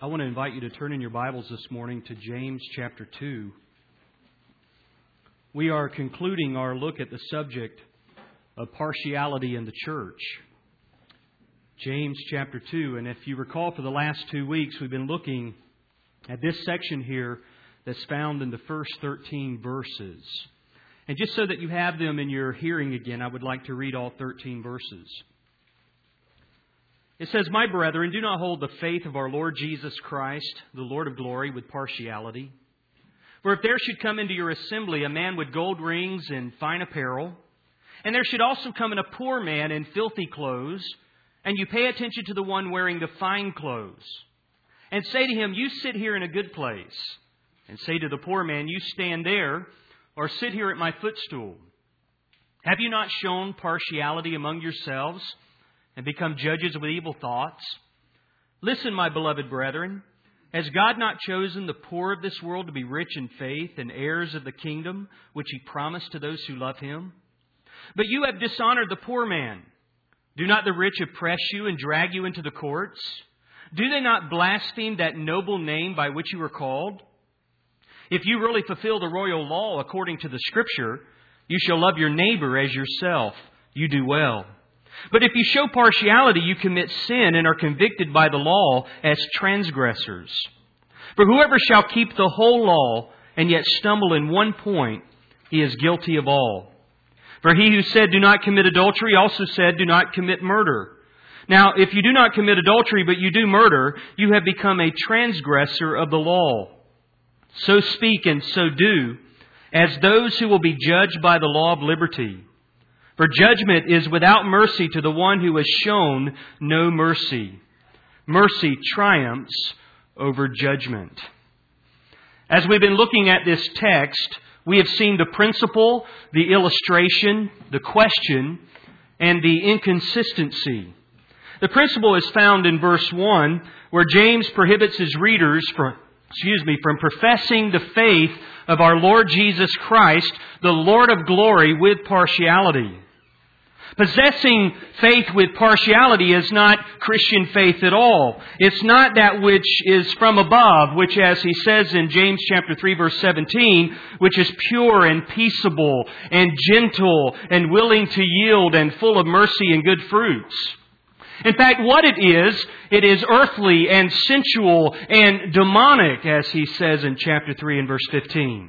I want to invite you to turn in your Bibles this morning to James chapter 2. We are concluding our look at the subject of partiality in the church. James chapter 2, and if you recall, for the last 2 weeks we've been looking at this section here that's found in the first 13 verses. And just so that you have them in your hearing again, I would like to read all 13 verses. It says, "My brethren, do not hold the faith of our Lord Jesus Christ, the Lord of glory, with partiality. For if there should come into your assembly a man with gold rings and fine apparel, and there should also come in a poor man in filthy clothes, and you pay attention to the one wearing the fine clothes, and say to him, you sit here in a good place, and say to the poor man, you stand there, or sit here at my footstool. Have you not shown partiality among yourselves, and become judges with evil thoughts? Listen, my beloved brethren, has God not chosen the poor of this world to be rich in faith and heirs of the kingdom which He promised to those who love Him? But you have dishonored the poor man. Do not the rich oppress you and drag you into the courts? Do they not blaspheme that noble name by which you were called? If you really fulfill the royal law according to the Scripture, you shall love your neighbor as yourself. You do well. But if you show partiality, you commit sin and are convicted by the law as transgressors. For whoever shall keep the whole law and yet stumble in one point, he is guilty of all. For he who said, do not commit adultery, also said, do not commit murder. Now, if you do not commit adultery, but you do murder, you have become a transgressor of the law. So speak and so do, as those who will be judged by the law of liberty. For judgment is without mercy to the one who has shown no mercy. Mercy triumphs over judgment." As we've been looking at this text, we have seen the principle, the illustration, the question, and the inconsistency. The principle is found in verse 1, where James prohibits his readers from professing the faith of our Lord Jesus Christ, the Lord of glory, with partiality. Possessing faith with partiality is not Christian faith at all. It's not that which is from above, which, as he says in James chapter 3 verse 17, which is pure and peaceable and gentle and willing to yield and full of mercy and good fruits. In fact, what it is earthly and sensual and demonic, as he says in chapter 3 and verse 15.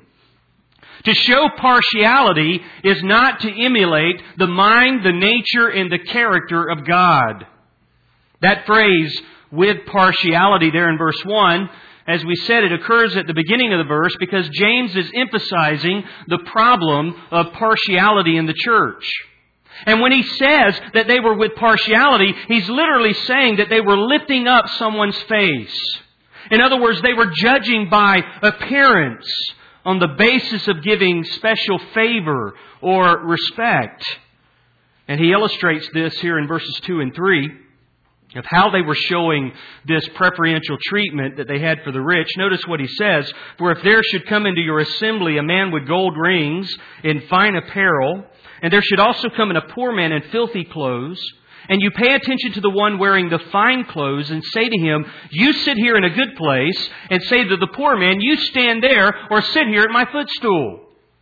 To show partiality is not to emulate the mind, the nature, and the character of God. That phrase, with partiality, there in verse 1, as we said, it occurs at the beginning of the verse because James is emphasizing the problem of partiality in the church. And when he says that they were with partiality, he's literally saying that they were lifting up someone's face. In other words, they were judging by appearance, on the basis of giving special favor or respect. And he illustrates this here in verses 2 and 3 of how they were showing this preferential treatment that they had for the rich. Notice what he says, "For if there should come into your assembly a man with gold rings in fine apparel, and there should also come in a poor man in filthy clothes, and you pay attention to the one wearing the fine clothes and say to him, you sit here in a good place, and say to the poor man, you stand there or sit here at my footstool."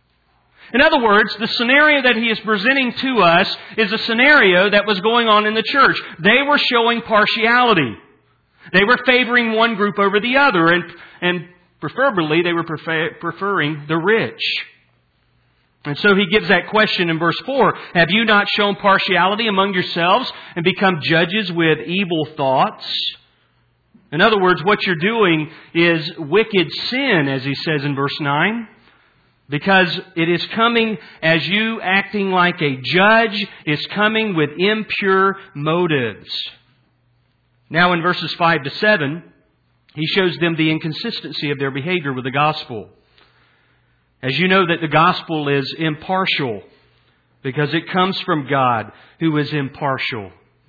In other words, the scenario that he is presenting to us is a scenario that was going on in the church. They were showing partiality. They were favoring one group over the other, and preferably they were preferring the rich. And so he gives that question in verse 4. Have you not shown partiality among yourselves and become judges with evil thoughts? In other words, what you're doing is wicked sin, as he says in verse 9. Because it is coming as you acting like a judge, is coming with impure motives. Now in verses 5 to 7, he shows them the inconsistency of their behavior with the gospel. As you know that the gospel is impartial because it comes from God who is impartial.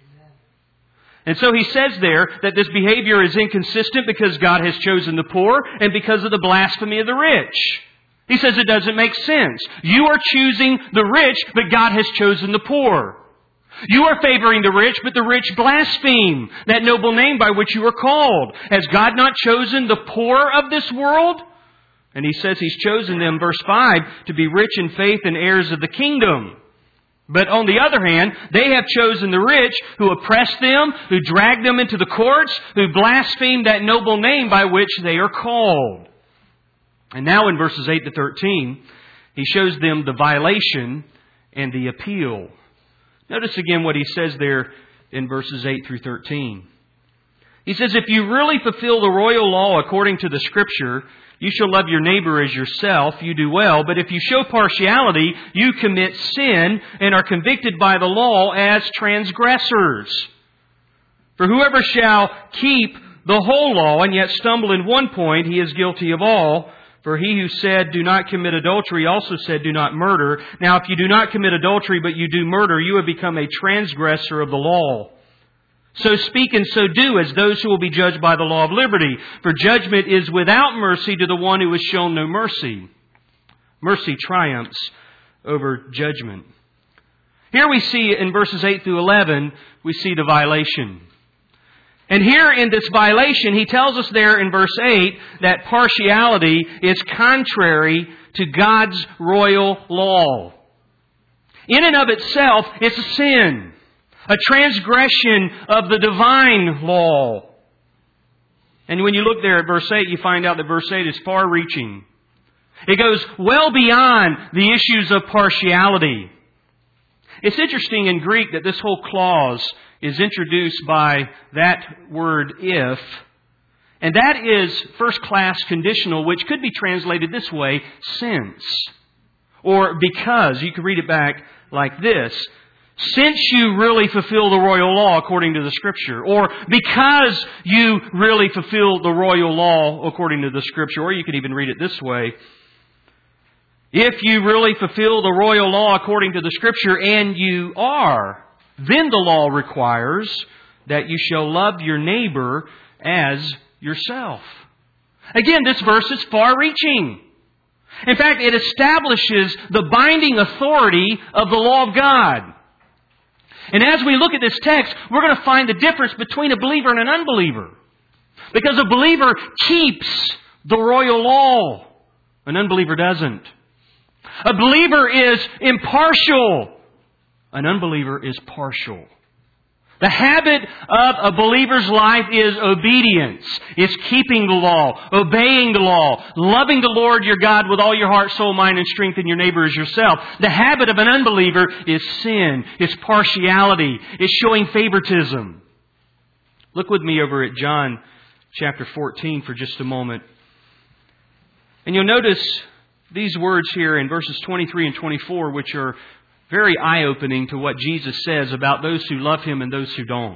And so he says there that this behavior is inconsistent because God has chosen the poor and because of the blasphemy of the rich. He says it doesn't make sense. You are choosing the rich, but God has chosen the poor. You are favoring the rich, but the rich blaspheme that noble name by which you are called. Has God not chosen the poor of this world? And He says He's chosen them, verse 5, to be rich in faith and heirs of the kingdom. But on the other hand, they have chosen the rich who oppress them, who drag them into the courts, who blaspheme that noble name by which they are called. And now in verses 8 to 13, He shows them the violation and the appeal. Notice again what He says there in verses 8 through 13. He says, if you really fulfill the royal law according to the Scripture, you shall love your neighbor as yourself, you do well. But if you show partiality, you commit sin and are convicted by the law as transgressors. For whoever shall keep the whole law and yet stumble in one point, he is guilty of all. For he who said, do not commit adultery, also said, do not murder. Now if you do not commit adultery, but you do murder, you have become a transgressor of the law. So speak and so do as those who will be judged by the law of liberty. For judgment is without mercy to the one who has shown no mercy. Mercy triumphs over judgment. Here we see in verses 8 through 11, we see the violation. And here in this violation, He tells us there in verse 8 that partiality is contrary to God's royal law. In and of itself, it's a sin. A transgression of the divine law. And when you look there at verse 8, you find out that verse 8 is far-reaching. It goes well beyond the issues of partiality. It's interesting in Greek that this whole clause is introduced by that word if. And that is first-class conditional, which could be translated this way, since. Or because. You can read it back like this. Since you really fulfill the royal law according to the Scripture. Or because you really fulfill the royal law according to the Scripture. Or you could even read it this way. If you really fulfill the royal law according to the Scripture, and you are, then the law requires that you shall love your neighbor as yourself. Again, this verse is far-reaching. In fact, it establishes the binding authority of the law of God. And as we look at this text, we're going to find the difference between a believer and an unbeliever. Because a believer keeps the royal law. An unbeliever doesn't. A believer is impartial. An unbeliever is partial. The habit of a believer's life is obedience. It's keeping the law, obeying the law, loving the Lord your God with all your heart, soul, mind, and strength, and your neighbor as yourself. The habit of an unbeliever is sin. It's partiality. It's showing favoritism. Look with me over at John chapter 14 for just a moment. And you'll notice these words here in verses 23 and 24, which are very eye-opening to what Jesus says about those who love Him and those who don't.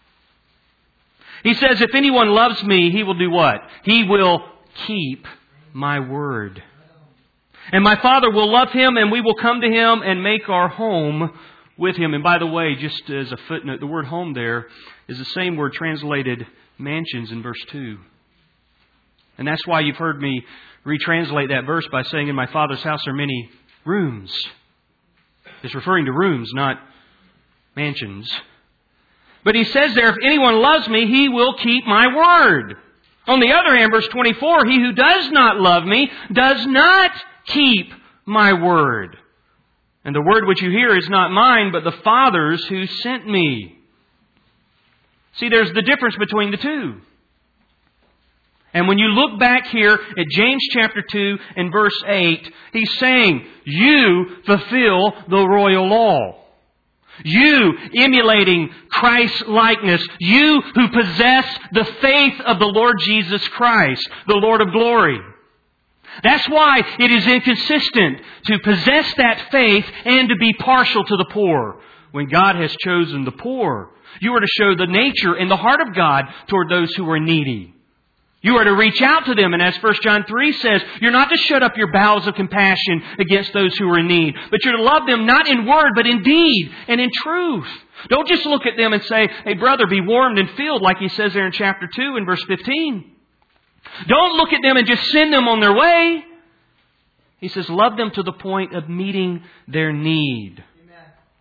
He says, if anyone loves me, he will do what? He will keep my word. And my Father will love him, and we will come to him and make our home with him. And by the way, just as a footnote, the word home there is the same word translated mansions in verse 2. And that's why you've heard me retranslate that verse by saying, in my Father's house are many rooms. It's referring to rooms, not mansions. But he says there, if anyone loves me, he will keep my word. On the other hand, verse 24, he who does not love me does not keep my word. And the word which you hear is not mine, but the Father's who sent me. See, there's the difference between the two. And when you look back here at James chapter 2 and verse 8, he's saying, you fulfill the royal law. You emulating Christ's likeness. You who possess the faith of the Lord Jesus Christ, the Lord of glory. That's why it is inconsistent to possess that faith and to be partial to the poor. When God has chosen the poor, you are to show the nature and the heart of God toward those who are needy. You are to reach out to them. And as 1 John 3 says, you're not to shut up your bowels of compassion against those who are in need. But you're to love them not in word, but in deed and in truth. Don't just look at them and say, hey brother, be warmed and filled, like he says there in chapter 2 and verse 15. Don't look at them and just send them on their way. He says, love them to the point of meeting their need. Amen.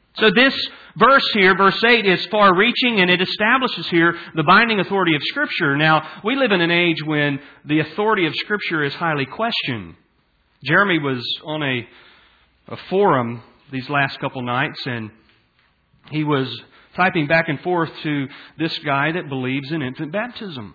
So this verse here, verse 8, is far-reaching, and it establishes here the binding authority of Scripture. Now, we live in an age when the authority of Scripture is highly questioned. Jeremy was on a forum these last couple nights, and he was typing back and forth to this guy that believes in infant baptism.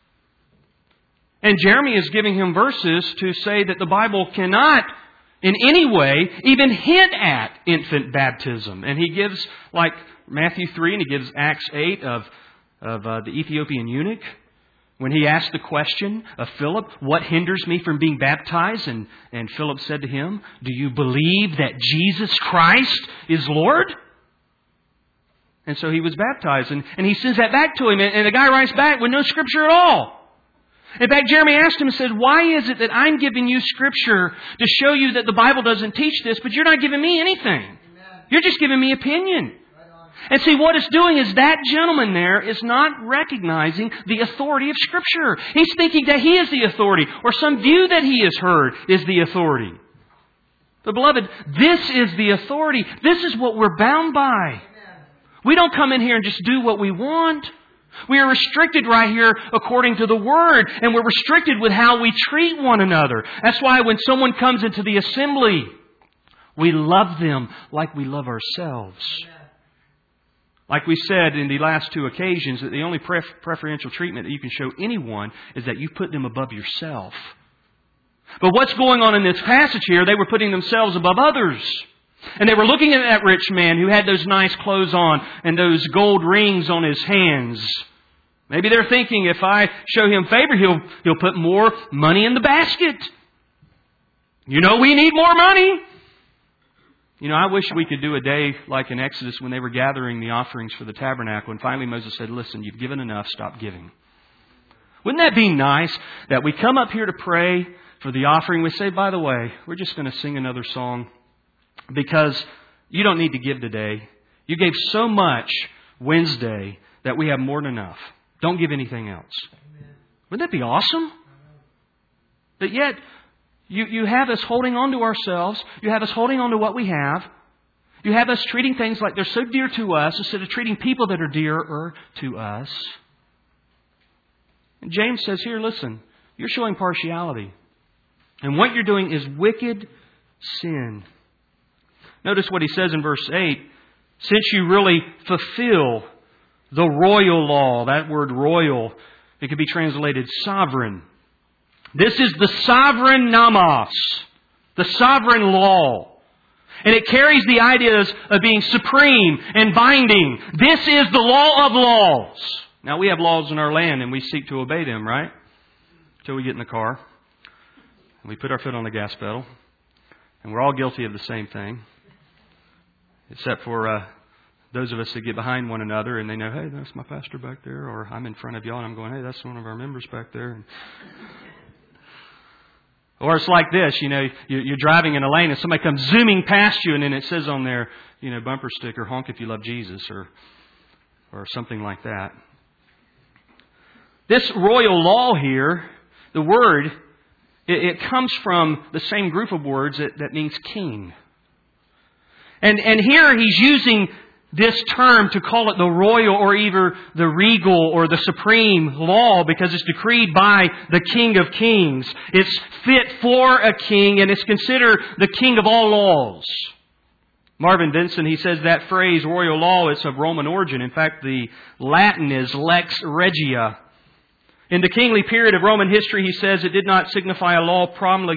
And Jeremy is giving him verses to say that the Bible cannot in any way even hint at infant baptism. And he gives like Matthew 3 and he gives Acts 8 of the Ethiopian eunuch. When he asked the question of Philip, what hinders me from being baptized? And Philip said to him, do you believe that Jesus Christ is Lord? And so he was baptized. And he sends that back to him. And the guy writes back with no Scripture at all. In fact, Jeremy asked him and said, why is it that I'm giving you Scripture to show you that the Bible doesn't teach this, but you're not giving me anything? Amen. You're just giving me opinion. Right on. And see, what it's doing is that gentleman there is not recognizing the authority of Scripture. He's thinking that he is the authority, or some view that he has heard is the authority. But beloved, this is the authority. This is what we're bound by. Amen. We don't come in here and just do what we want. We are restricted right here according to the Word, and we're restricted with how we treat one another. That's why when someone comes into the assembly, we love them like we love ourselves. Like we said in the last two occasions, that the only preferential treatment that you can show anyone is that you put them above yourself. But what's going on in this passage here, they were putting themselves above others. And they were looking at that rich man who had those nice clothes on and those gold rings on his hands. Maybe they're thinking, if I show him favor, he'll put more money in the basket. You know, we need more money. You know, I wish we could do a day like in Exodus when they were gathering the offerings for the tabernacle. And finally Moses said, listen, you've given enough, stop giving. Wouldn't that be nice that we come up here to pray for the offering? We say, by the way, we're just going to sing another song. Because you don't need to give today. You gave so much Wednesday that we have more than enough. Don't give anything else. Amen. Wouldn't that be awesome? But yet, you have us holding on to ourselves. You have us holding on to what we have. You have us treating things like they're so dear to us instead of treating people that are dearer to us. And James says here, listen, you're showing partiality. And what you're doing is wicked sin. Notice what he says in verse 8. Since you really fulfill the royal law, that word royal, it could be translated sovereign. This is the sovereign nomos, the sovereign law. And it carries the ideas of being supreme and binding. This is the law of laws. Now we have laws in our land and we seek to obey them, right? Until we get in the car and we put our foot on the gas pedal. And we're all guilty of the same thing. Except for those of us that get behind one another and they know, hey, that's my pastor back there. Or I'm in front of y'all and I'm going, hey, that's one of our members back there. Or it's like this, you know, you're driving in a lane and somebody comes zooming past you and then it says on their, you know, bumper sticker, honk if you love Jesus or something like that. This royal law here, the word, it comes from the same group of words that means king. And here he's using this term to call it the royal or either the regal or the supreme law because it's decreed by the King of Kings. It's fit for a king and it's considered the king of all laws. Marvin Vincent, he says that phrase, royal law, is of Roman origin. In fact, the Latin is lex regia. In the kingly period of Roman history, he says it did not signify a law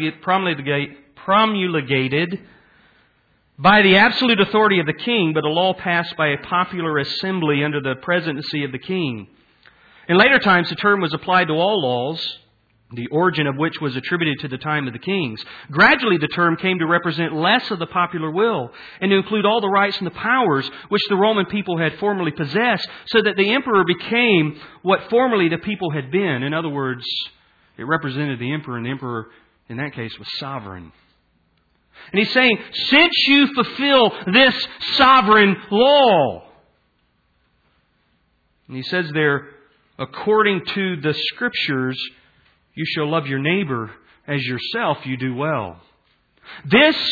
promulgated by the absolute authority of the king, but a law passed by a popular assembly under the presidency of the king. In later times, the term was applied to all laws, the origin of which was attributed to the time of the kings. Gradually, the term came to represent less of the popular will and to include all the rights and the powers which the Roman people had formerly possessed, so that the emperor became what formerly the people had been. In other words, it represented the emperor, and the emperor, in that case, was sovereign. And he's saying, since you fulfill this sovereign law, and he says there, according to the Scriptures, you shall love your neighbor as yourself, you do well. This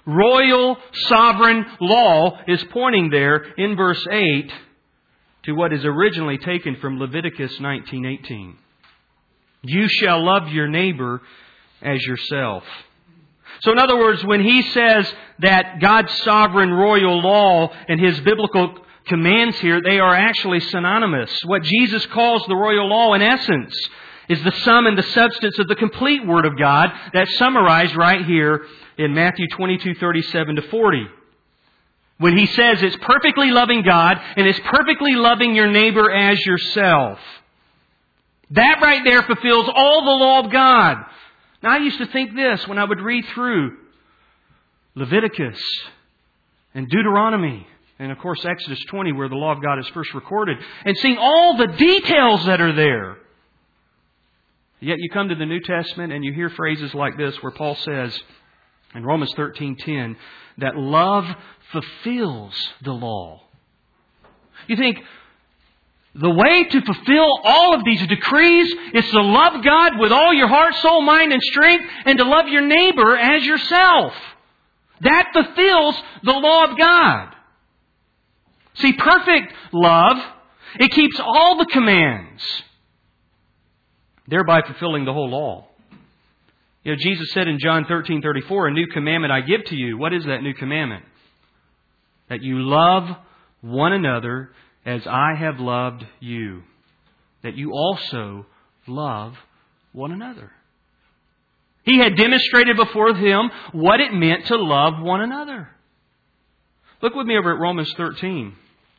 royal, sovereign law is pointing there in verse 8 to what is originally taken from Leviticus 19:18. You shall love your neighbor as yourself. So in other words, when he says that God's sovereign royal law and His biblical commands here, they are actually synonymous. What Jesus calls the royal law, in essence, is the sum and the substance of the complete Word of God that's summarized right here in Matthew 22:37-40. When He says it's perfectly loving God and it's perfectly loving your neighbor as yourself. That right there fulfills all the law of God. Now I used to think this when I would read through Leviticus and Deuteronomy and of course Exodus 20 where the law of God is first recorded and seeing all the details that are there. Yet you come to the New Testament and you hear phrases like this where Paul says in Romans 13:10 that love fulfills the law. You think the way to fulfill all of these decrees is to love God with all your heart, soul, mind, and strength and to love your neighbor as yourself. That fulfills the law of God. See, perfect love, it keeps all the commands, thereby fulfilling the whole law. You know, Jesus said in John 13:34, a new commandment I give to you. What is that new commandment? That you love one another as I have loved you. That you also love one another. He had demonstrated before them what it meant to love one another. Look with me over at Romans 13.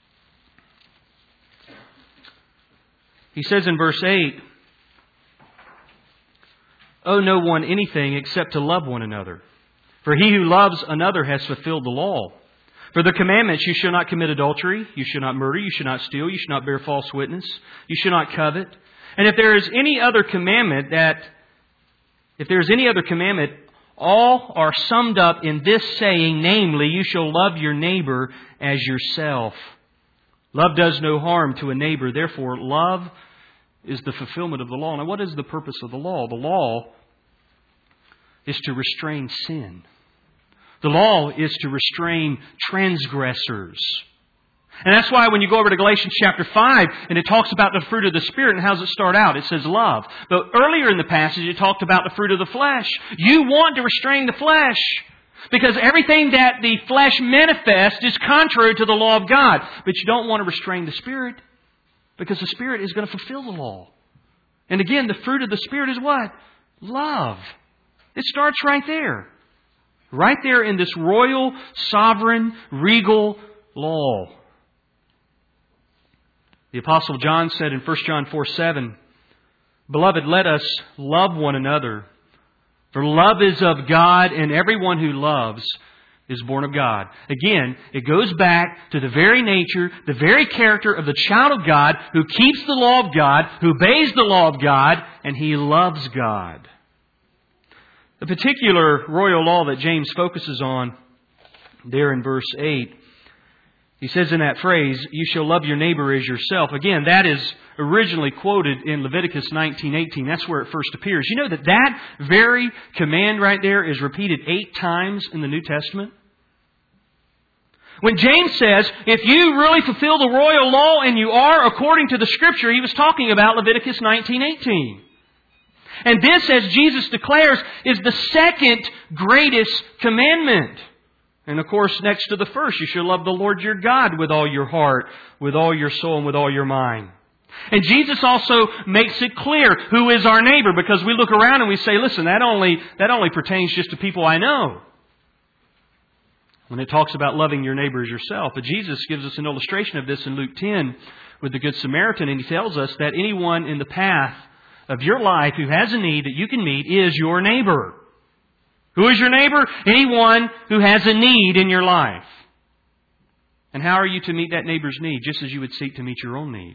He says in verse 8, owe no one anything except to love one another. For he who loves another has fulfilled the law. For the commandments, you shall not commit adultery, you shall not murder, you shall not steal, you shall not bear false witness, you shall not covet. And if there is any other commandment all are summed up in this saying, namely, you shall love your neighbor as yourself. Love does no harm to a neighbor. Therefore, love is the fulfillment of the law. Now, what is the purpose of the law? The law is to restrain sin. The law is to restrain transgressors. And that's why when you go over to Galatians chapter 5 and it talks about the fruit of the Spirit, and how does it start out? It says love. But earlier in the passage it talked about the fruit of the flesh. You want to restrain the flesh because everything that the flesh manifests is contrary to the law of God. But you don't want to restrain the Spirit because the Spirit is going to fulfill the law. And again, the fruit of the Spirit is what? Love. It starts right there. Right there in this royal, sovereign, regal law. The Apostle John said in 1 John 4:7, Beloved, let us love one another. For love is of God, and everyone who loves is born of God. Again, it goes back to the very nature, the very character of the child of God who keeps the law of God, who obeys the law of God, and he loves God. The particular royal law that James focuses on there in verse 8, he says in that phrase, you shall love your neighbor as yourself. Again, that is originally quoted in Leviticus 19:18. That's where it first appears. You know that very command right there is repeated 8 times in the New Testament? When James says, if you really fulfill the royal law and you are according to the Scripture, he was talking about Leviticus 19:18. And this, as Jesus declares, is the second greatest commandment. And of course, next to the first, you shall love the Lord your God with all your heart, with all your soul, and with all your mind. And Jesus also makes it clear who is our neighbor, because we look around and we say, listen, that only pertains just to people I know. When it talks about loving your neighbor as yourself. But Jesus gives us an illustration of this in Luke 10 with the Good Samaritan, and he tells us that anyone in the path of your life who has a need that you can meet is your neighbor. Who is your neighbor? Anyone who has a need in your life. And how are you to meet that neighbor's need? Just as you would seek to meet your own need.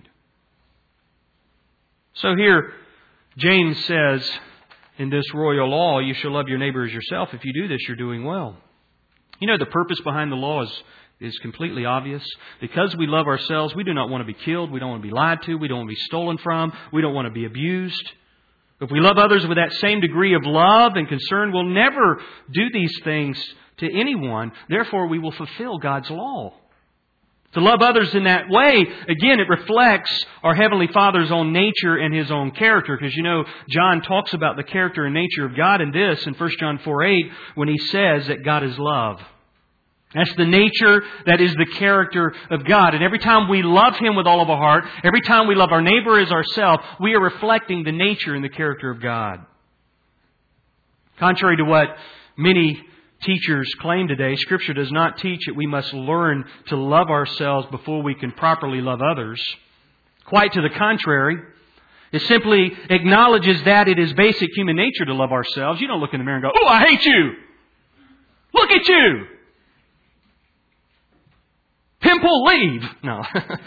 So here, James says in this royal law, you shall love your neighbor as yourself. If you do this, you're doing well. You know, the purpose behind the law is completely obvious. Because we love ourselves, we do not want to be killed. We don't want to be lied to. We don't want to be stolen from. We don't want to be abused. If we love others with that same degree of love and concern, we'll never do these things to anyone. Therefore, we will fulfill God's law. To love others in that way, again, it reflects our Heavenly Father's own nature and His own character. Because John talks about the character and nature of God in this in 1 John 4:8 when he says that God is love. That's the nature, that is the character of God. And every time we love Him with all of our heart, every time we love our neighbor as ourselves, we are reflecting the nature and the character of God. Contrary to what many teachers claim today, Scripture does not teach that we must learn to love ourselves before we can properly love others. Quite to the contrary. It simply acknowledges that it is basic human nature to love ourselves. You don't look in the mirror and go, "Oh, I hate you! Look at you! Pimple, leave!" No.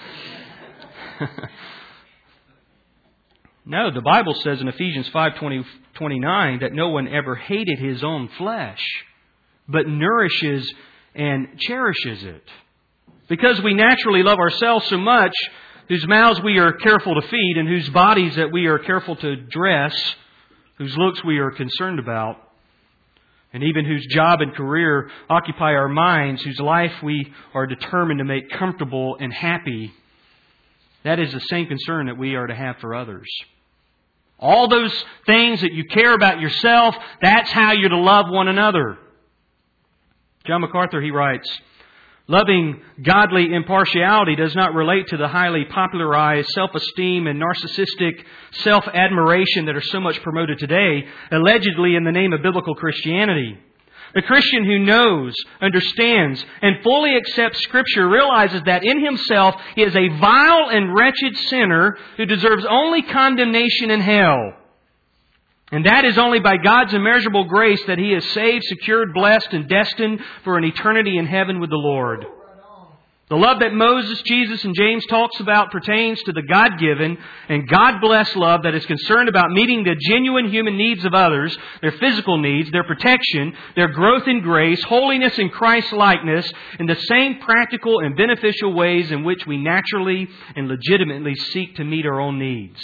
No, the Bible says in Ephesians 5:29 that no one ever hated his own flesh, but nourishes and cherishes it. Because we naturally love ourselves so much, whose mouths we are careful to feed, and whose bodies that we are careful to dress, whose looks we are concerned about, and even whose job and career occupy our minds, whose life we are determined to make comfortable and happy, that is the same concern that we are to have for others. All those things that you care about yourself, that's how you're to love one another. John MacArthur, he writes, "Loving godly impartiality does not relate to the highly popularized self-esteem and narcissistic self-admiration that are so much promoted today, allegedly in the name of biblical Christianity. The Christian who knows, understands, and fully accepts Scripture realizes that in himself he is a vile and wretched sinner who deserves only condemnation in hell. And that is only by God's immeasurable grace that he is saved, secured, blessed, and destined for an eternity in heaven with the Lord. The love that Moses, Jesus, and James talks about pertains to the God-given and God-blessed love that is concerned about meeting the genuine human needs of others, their physical needs, their protection, their growth in grace, holiness in Christ-likeness, in the same practical and beneficial ways in which we naturally and legitimately seek to meet our own needs."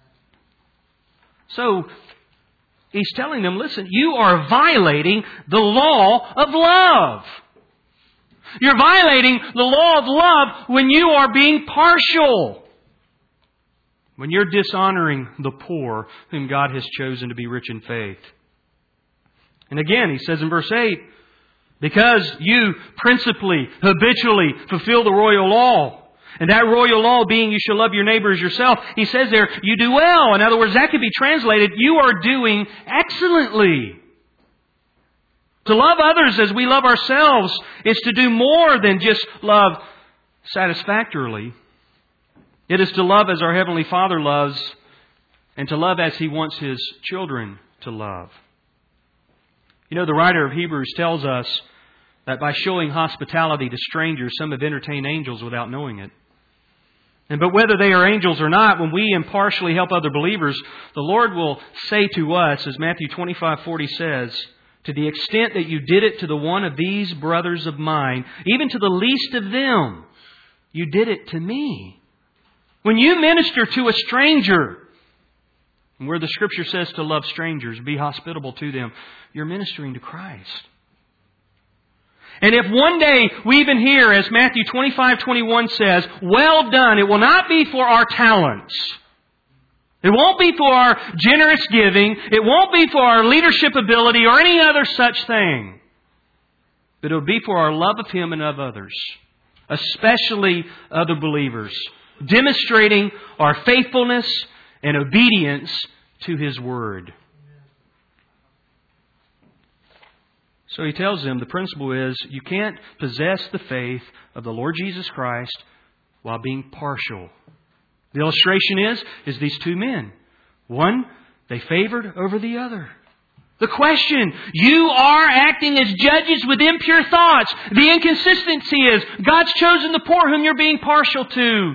So, he's telling them, listen, you are violating the law of love. You're violating the law of love when you are being partial. When you're dishonoring the poor whom God has chosen to be rich in faith. And again, he says in verse 8, because you principally, habitually fulfill the royal law. And that royal law being you shall love your neighbor as yourself. He says there, you do well. In other words, that could be translated, you are doing excellently. To love others as we love ourselves is to do more than just love satisfactorily. It is to love as our Heavenly Father loves and to love as He wants His children to love. The writer of Hebrews tells us that by showing hospitality to strangers, some have entertained angels without knowing it. But whether they are angels or not, when we impartially help other believers, the Lord will say to us, as Matthew 25:40 says, to the extent that you did it to the one of these brothers of mine, even to the least of them, you did it to me. When you minister to a stranger, where the Scripture says to love strangers, be hospitable to them, you're ministering to Christ. And if one day we even hear, as Matthew 25:21 says, well done, it will not be for our talents. It won't be for our generous giving. It won't be for our leadership ability or any other such thing. But it will be for our love of Him and of others, especially other believers, demonstrating our faithfulness and obedience to His Word. So he tells them the principle is you can't possess the faith of the Lord Jesus Christ while being partial. The illustration is these two men. One, they favored over the other. The question, you are acting as judges with impure thoughts. The inconsistency is, God's chosen the poor whom you're being partial to.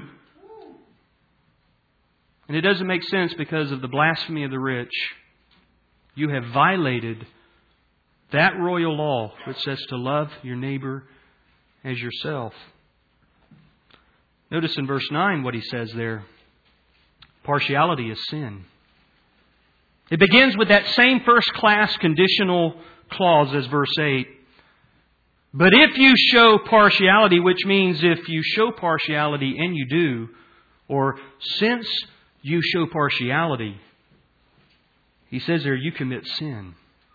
And it doesn't make sense because of the blasphemy of the rich. You have violated that royal law which says to love your neighbor as yourself. Notice in verse 9 what he says there. Partiality is sin. It begins with that same first-class conditional clause as verse 8. But if you show partiality, which means if you show partiality and you do, or since you show partiality, he says there, you commit sin.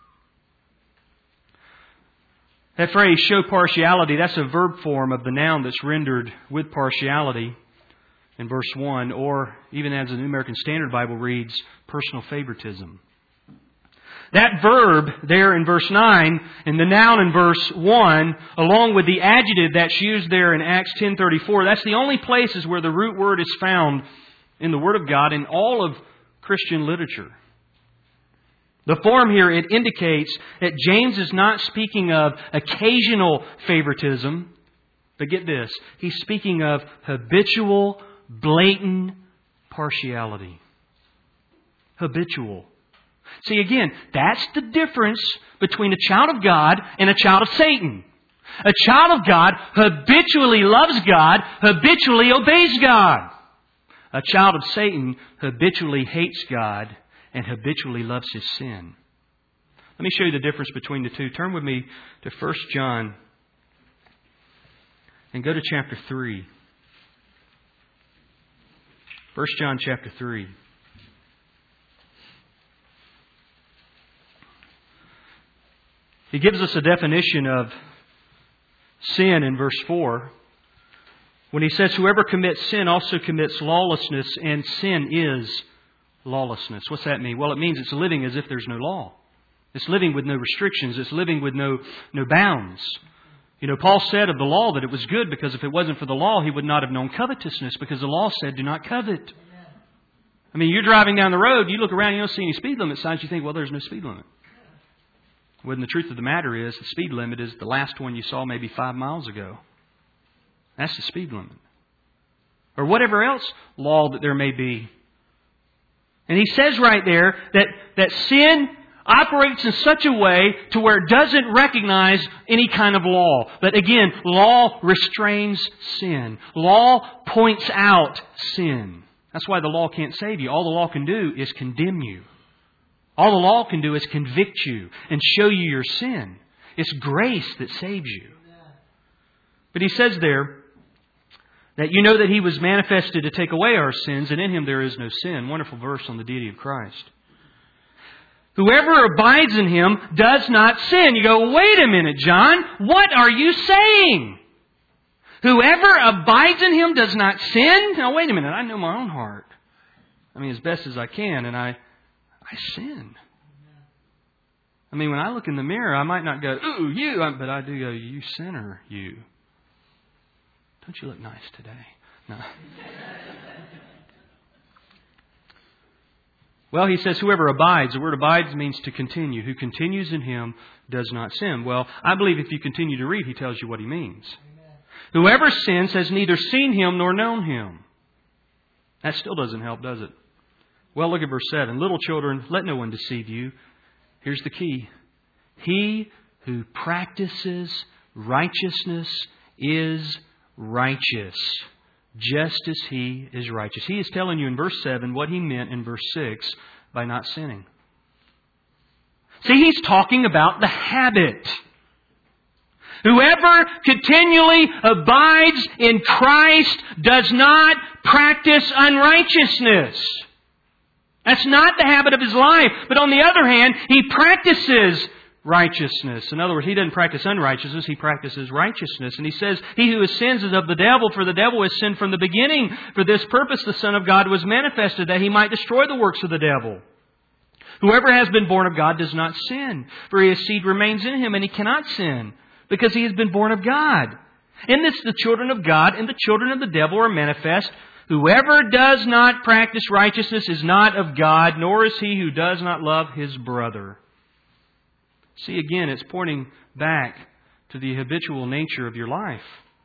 That phrase, show partiality, that's a verb form of the noun that's rendered with partiality in verse 1, or even as the New American Standard Bible reads, personal favoritism. That verb there in verse 9 and the noun in verse 1, along with the adjective that's used there in Acts 10:34, that's the only places where the root word is found in the Word of God in all of Christian literature. The form here, it indicates that James is not speaking of occasional favoritism, but get this, he's speaking of habitual, blatant partiality. Habitual. See, again, that's the difference between a child of God and a child of Satan. A child of God habitually loves God, habitually obeys God. A child of Satan habitually hates God and habitually loves his sin. Let me show you the difference between the two. Turn with me to 1 John and go to chapter 3. 1 John chapter 3. He gives us a definition of sin in verse 4 when he says, whoever commits sin also commits lawlessness, and sin is lawlessness. What's that mean? Well, it means it's living as if there's no law. It's living with no restrictions. It's living with no bounds. You know, Paul said of the law that it was good because if it wasn't for the law, he would not have known covetousness because the law said, do not covet. I mean, you're driving down the road, you look around, you don't see any speed limit signs, you think, well, there's no speed limit. When the truth of the matter is, the speed limit is the last one you saw maybe 5 miles ago. That's the speed limit. Or whatever else law that there may be. And he says right there that sin operates in such a way to where it doesn't recognize any kind of law. But again, law restrains sin. Law points out sin. That's why the law can't save you. All the law can do is condemn you. All the law can do is convict you and show you your sin. It's grace that saves you. But he says there that you know that He was manifested to take away our sins, and in Him there is no sin. Wonderful verse on the deity of Christ. Whoever abides in Him does not sin. You go, wait a minute, John. What are you saying? Whoever abides in Him does not sin? Now, wait a minute. I know my own heart. I mean, as best as I can, and I sin. I mean, when I look in the mirror, I might not go, ooh, you, but I do go, you sinner, you. Don't you look nice today? No. Well, he says, whoever abides. The word abides means to continue. Who continues in Him does not sin. Well, I believe if you continue to read, he tells you what he means. Amen. Whoever sins has neither seen Him nor known Him. That still doesn't help, does it? Well, look at verse 7. Little children, let no one deceive you. Here's the key. He who practices righteousness is righteous, just as He is righteous. He is telling you in verse 7 what He meant in verse 6 by not sinning. See, He's talking about the habit. Whoever continually abides in Christ does not practice unrighteousness. That's not the habit of his life. But on the other hand, he practices righteousness. In other words, he doesn't practice unrighteousness, he practices righteousness. And he says, he who sins is of the devil, for the devil has sinned from the beginning. For this purpose the Son of God was manifested, that He might destroy the works of the devil. Whoever has been born of God does not sin, for His seed remains in him, and he cannot sin, because he has been born of God. In this the children of God and the children of the devil are manifest. Whoever does not practice righteousness is not of God, nor is he who does not love his brother. See, again, it's pointing back to the habitual nature of your life.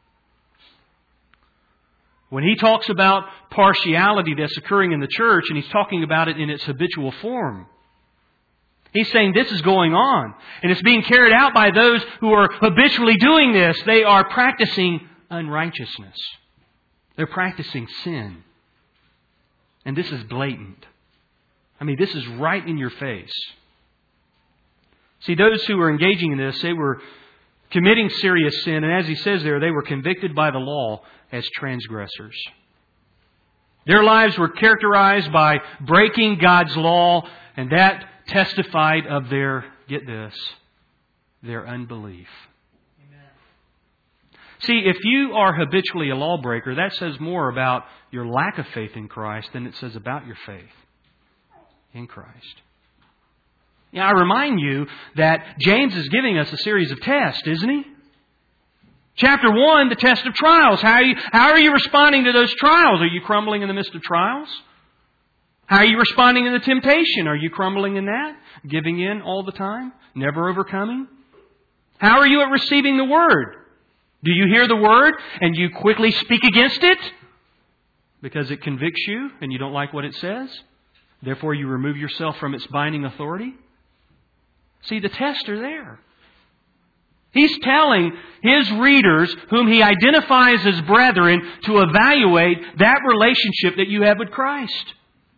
When he talks about partiality that's occurring in the church, and he's talking about it in its habitual form, he's saying this is going on, and it's being carried out by those who are habitually doing this. They are practicing unrighteousness. They're practicing sin. And this is blatant. I mean, this is right in your face. See, those who were engaging in this, they were committing serious sin. And as he says there, they were convicted by the law as transgressors. Their lives were characterized by breaking God's law, and that testified of their, get this, their unbelief. Amen. See, if you are habitually a lawbreaker, that says more about your lack of faith in Christ than it says about your faith in Christ. Now, I remind you that James is giving us a series of tests, isn't he? Chapter 1, the test of trials. How are you responding to those trials? Are you crumbling in the midst of trials? How are you responding in the temptation? Are you crumbling in that? Giving in all the time? Never overcoming? How are you at receiving the Word? Do you hear the Word and you quickly speak against it because it convicts you and you don't like what it says? Therefore, you remove yourself from its binding authority? See, the tests are there. He's telling his readers, whom he identifies as brethren, to evaluate that relationship that you have with Christ.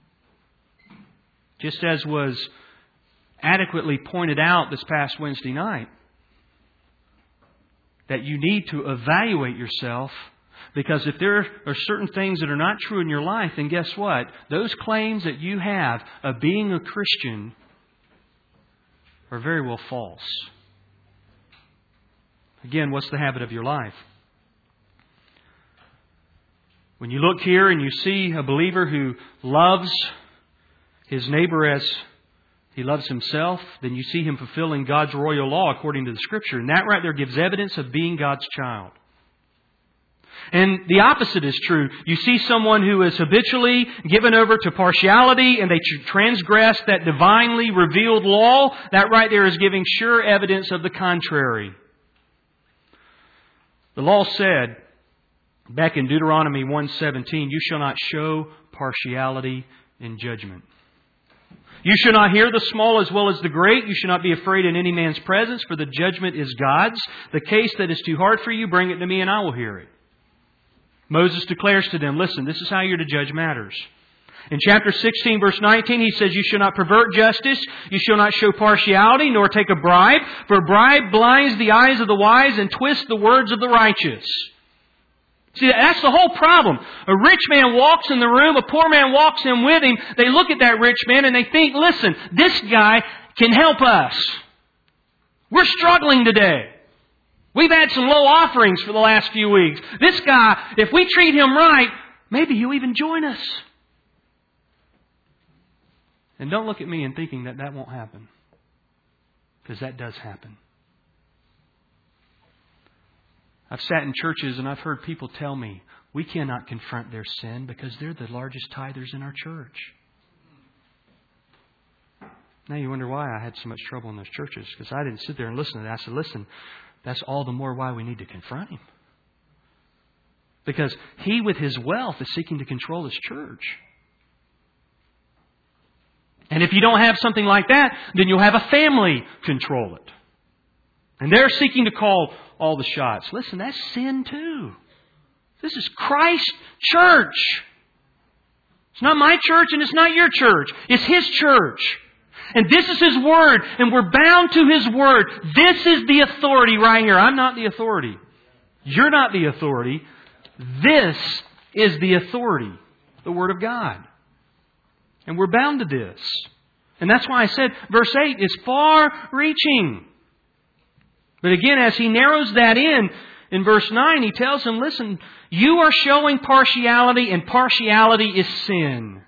Just as was adequately pointed out this past Wednesday night, that you need to evaluate yourself, because if there are certain things that are not true in your life, then guess what? Those claims that you have of being a Christian are very well false. Again, what's the habit of your life? When you look here and you see a believer who loves his neighbor as he loves himself, then you see him fulfilling God's royal law according to the Scripture. And that right there gives evidence of being God's child. And the opposite is true. You see someone who is habitually given over to partiality and they transgress that divinely revealed law. That right there is giving sure evidence of the contrary. The law said, back in Deuteronomy 1:17, you shall not show partiality in judgment. You shall not hear the small as well as the great. You shall not be afraid in any man's presence, for the judgment is God's. The case that is too hard for you, bring it to me and I will hear it. Moses declares to them, listen, this is how you're to judge matters. In chapter 16, verse 19, he says, you shall not pervert justice, you shall not show partiality, nor take a bribe, for a bribe blinds the eyes of the wise and twists the words of the righteous. See, that's the whole problem. A rich man walks in the room, a poor man walks in with him. They look at that rich man and they think, listen, this guy can help us. We're struggling today. We've had some low offerings for the last few weeks. This guy, if we treat him right, maybe he'll even join us. And don't look at me and thinking that that won't happen. Because that does happen. I've sat in churches and I've heard people tell me, we cannot confront their sin because they're the largest tithers in our church. Now you wonder why I had so much trouble in those churches. Because I didn't sit there and listen to that. I said, listen, that's all the more why we need to confront him. Because he with his wealth is seeking to control his church. And if you don't have something like that, then you'll have a family control it. And they're seeking to call all the shots. Listen, that's sin too. This is Christ's church. It's not my church and it's not your church. It's His church. And this is His Word. And we're bound to His Word. This is the authority right here. I'm not the authority. You're not the authority. This is the authority. The Word of God. And we're bound to this. And that's why I said verse 8 is far-reaching. But again, as he narrows that in verse 9, he tells them, listen, you are showing partiality, and partiality is sin.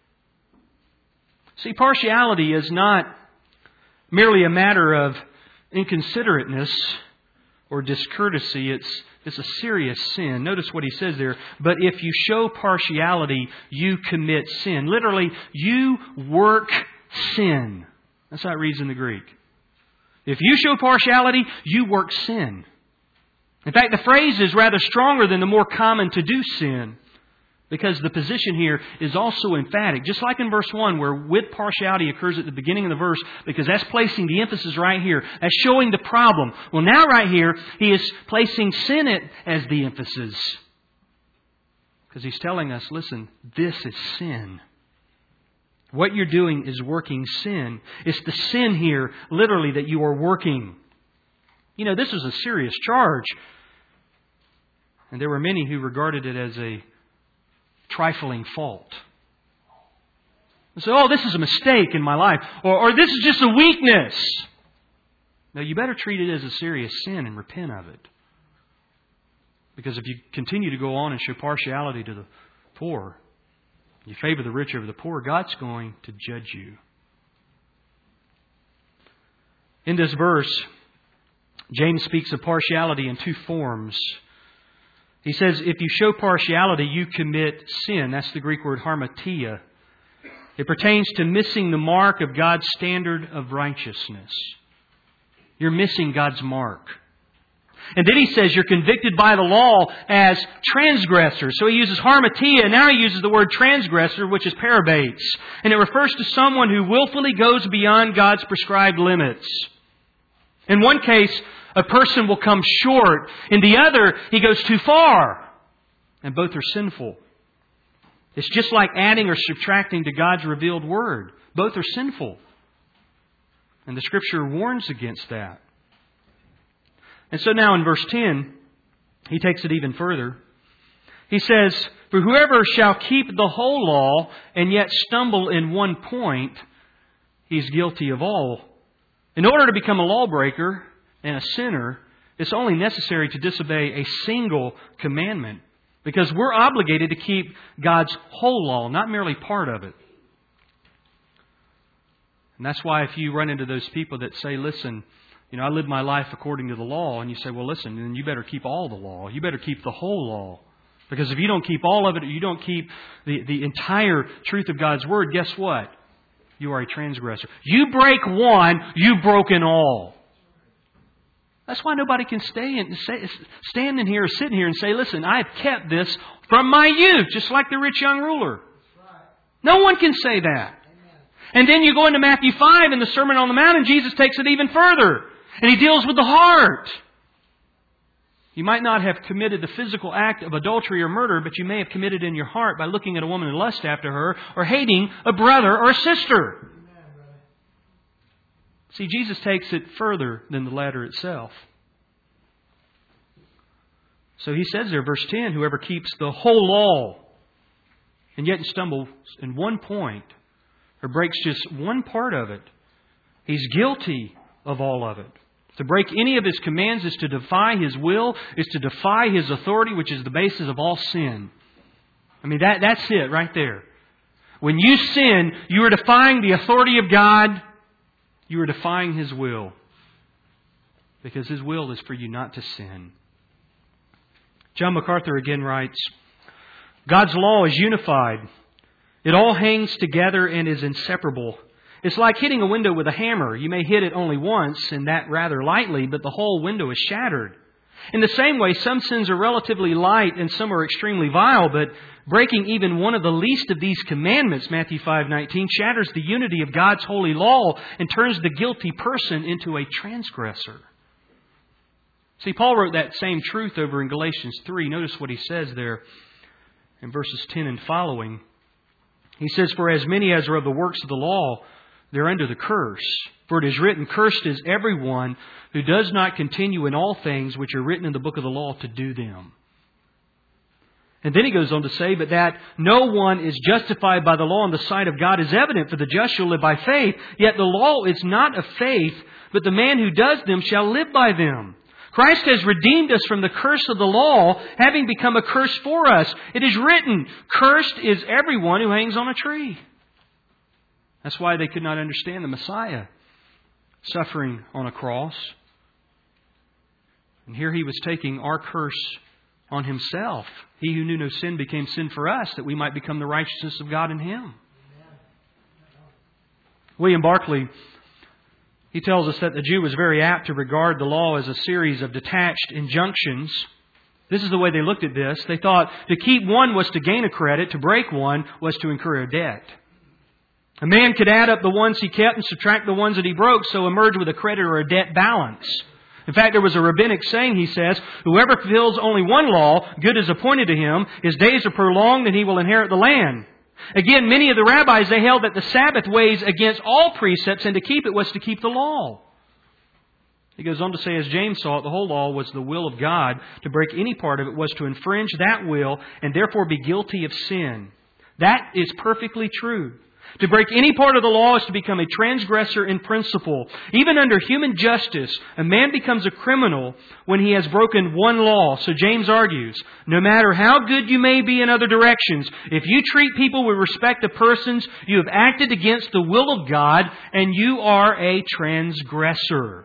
See, partiality is not merely a matter of inconsiderateness or discourtesy. It's a serious sin. Notice what he says there. But if you show partiality, you commit sin. Literally, you work sin. That's how it reads in the Greek. If you show partiality, you work sin. In fact, the phrase is rather stronger than the more common to do sin. Because the position here is also emphatic. Just like in verse 1, where with partiality occurs at the beginning of the verse, because that's placing the emphasis right here. That's showing the problem. Well, now right here, he is placing sin as the emphasis. Because he's telling us, listen, this is sin. What you're doing is working sin. It's the sin here, literally, that you are working. You know, this was a serious charge. And there were many who regarded it as a trifling fault. They say, oh, this is a mistake in my life. Or this is just a weakness. No, you better treat it as a serious sin and repent of it. Because if you continue to go on and show partiality to the poor, you favor the rich over the poor, God's going to judge you. In this verse, James speaks of partiality in two forms. He says, if you show partiality, you commit sin. That's the Greek word harmatia. It pertains to missing the mark of God's standard of righteousness. You're missing God's mark. And then he says you're convicted by the law as transgressors. So he uses harmatia, and now he uses the word transgressor, which is parabates. And it refers to someone who willfully goes beyond God's prescribed limits. In one case, a person will come short. In the other, he goes too far. And both are sinful. It's just like adding or subtracting to God's revealed Word. Both are sinful. And the Scripture warns against that. And so now in verse 10, he takes it even further. He says, for whoever shall keep the whole law and yet stumble in one point, he is guilty of all. In order to become a lawbreaker and a sinner, it's only necessary to disobey a single commandment. Because we're obligated to keep God's whole law, not merely part of it. And that's why if you run into those people that say, listen, I live my life according to the law. And you say, well, listen, then you better keep all the law. You better keep the whole law. Because if you don't keep all of it, you don't keep the entire truth of God's Word, guess what? You are a transgressor. You break one, you've broken all. That's why nobody can stand in here or sit in here and say, listen, I have kept this from my youth, just like the rich young ruler. No one can say that. And then you go into Matthew 5 in the Sermon on the Mount, and Jesus takes it even further. And He deals with the heart. You might not have committed the physical act of adultery or murder, but you may have committed in your heart by looking at a woman and lust after her, or hating a brother or a sister. See, Jesus takes it further than the letter itself. So He says there, verse 10, whoever keeps the whole law and yet stumbles in one point or breaks just one part of it, he's guilty of all of it. To break any of His commands is to defy His will, is to defy His authority, which is the basis of all sin. I mean, that's it right there. When you sin, you are defying the authority of God. You are defying His will. Because His will is for you not to sin. John MacArthur again writes, God's law is unified. It all hangs together and is inseparable. It's like hitting a window with a hammer. You may hit it only once, and that rather lightly, but the whole window is shattered. In the same way, some sins are relatively light and some are extremely vile, but breaking even one of the least of these commandments, Matthew 5:19, shatters the unity of God's holy law and turns the guilty person into a transgressor. See, Paul wrote that same truth over in Galatians 3. Notice what he says there in verses 10 and following. He says, for as many as are of the works of the law, they're under the curse. For it is written, cursed is everyone who does not continue in all things which are written in the book of the law to do them. And then he goes on to say, but that no one is justified by the law in the sight of God is evident, for the just shall live by faith. Yet the law is not of faith, but the man who does them shall live by them. Christ has redeemed us from the curse of the law, having become a curse for us. It is written, cursed is everyone who hangs on a tree. That's why they could not understand the Messiah suffering on a cross. And here He was taking our curse on Himself. He who knew no sin became sin for us, that we might become the righteousness of God in Him. William Barclay, he tells us that the Jew was very apt to regard the law as a series of detached injunctions. This is the way they looked at this. They thought to keep one was to gain a credit, to break one was to incur a debt. A man could add up the ones he kept and subtract the ones that he broke, so emerge with a credit or a debt balance. In fact, there was a rabbinic saying, he says, whoever fulfills only one law, good is appointed to him. His days are prolonged and he will inherit the land. Again, many of the rabbis, they held that the Sabbath weighs against all precepts, and to keep it was to keep the law. He goes on to say, as James saw it, the whole law was the will of God. To break any part of it was to infringe that will and therefore be guilty of sin. That is perfectly true. To break any part of the law is to become a transgressor in principle. Even under human justice, a man becomes a criminal when he has broken one law. So James argues, no matter how good you may be in other directions, if you treat people with respect to persons, you have acted against the will of God and you are a transgressor.